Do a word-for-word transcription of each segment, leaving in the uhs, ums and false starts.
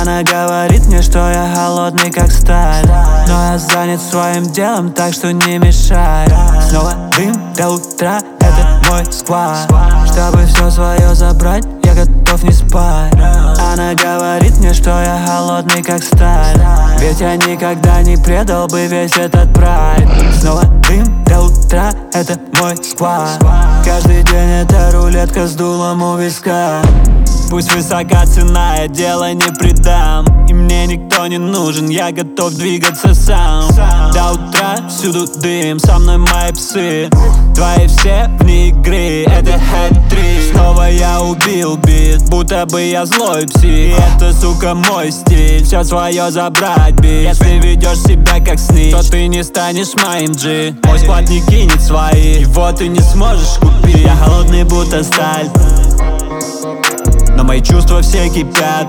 Она говорит мне, что я голодный как сталь, но я занят своим делом, так что не мешай. Снова дым до утра, это мой сквад. Чтобы все свое забрать, я готов не спать. Она говорит мне, что я голодный как сталь, ведь я никогда не предал бы весь этот прайд. Снова дым до утра, это мой сквад. Каждый день это рулетка с дулом у виска. Пусть высока цена, я дело не предам. И мне никто не нужен, я готов двигаться сам. До утра всюду дым, со мной мои псы. Твои все вне игры, это хэт-трик. Снова я убил бит, будто бы я злой псих. И это, сука, мой стиль, все свое забрать, бит. Если ведешь себя как снич, то ты не станешь моим джи. Мой склад не кинет свои, его ты не сможешь купить. Я голодный, будто сталь, но мои чувства все кипят.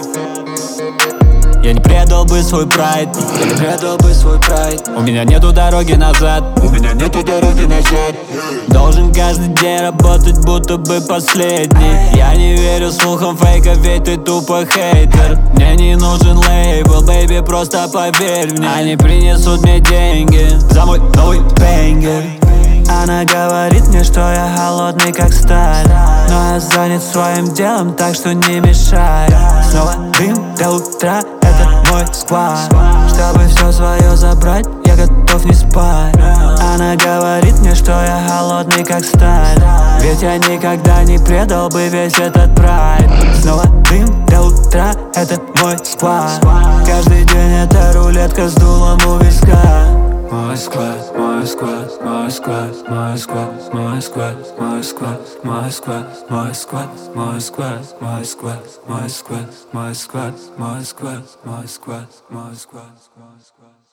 Я не предал бы свой прайд, я не предал бы свой прайд. У меня нету дороги назад, у меня нету дороги назад. Должен каждый день работать, будто бы последний. Я не верю слухам фейка, ведь ты тупо хейтер. Мне не нужен лейбл, бэйби, просто поверь мне. Они принесут мне деньги за мой новый бэнгер. Она говорит мне, что я голодный как сталь, но я занят своим делом, так что не мешай. Снова дым до утра, это мой сквад. Чтобы все свое забрать, я готов не спать. Она говорит мне, что я голодный как сталь, ведь я никогда не предал бы весь этот прайд. Снова дым до утра, это мой сквад. Каждый день это рулетка с дулом у виска. Мой сквад, мой сквад, мой сквад, мой сквад, мой сквад, мой сквад, мой сквад, мой сквад, мой сквад, мой сквад, мой сквад, мой сквад, мой сквад, мой сквад, мой сквад, мой сквад.